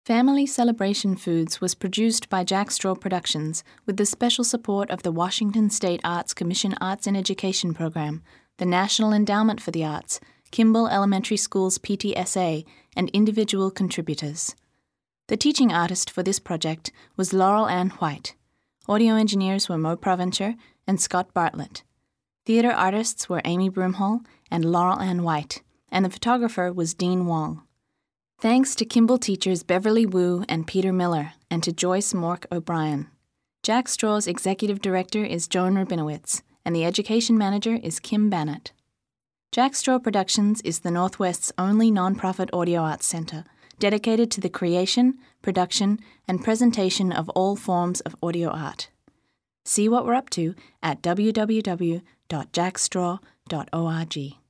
Family Celebration Foods was produced by Jack Straw Productions with the special support of the Washington State Arts Commission Arts in Education Program, the National Endowment for the Arts, Kimball Elementary School's PTSA, and individual contributors. The teaching artist for this project was Laurel Ann White. Audio engineers were Mo Provencher and Scott Bartlett. Theatre artists were Amy Broomhall and Laurel Ann White, and the photographer was Dean Wong. Thanks to Kimball teachers Beverly Wu and Peter Miller, and to Joyce Mork O'Brien. Jack Straw's executive director is Joan Rabinowitz, and the education manager is Kim Bannett. Jack Straw Productions is the Northwest's only nonprofit audio arts center, dedicated to the creation, production, and presentation of all forms of audio art. See what we're up to at www.jackstraw.org.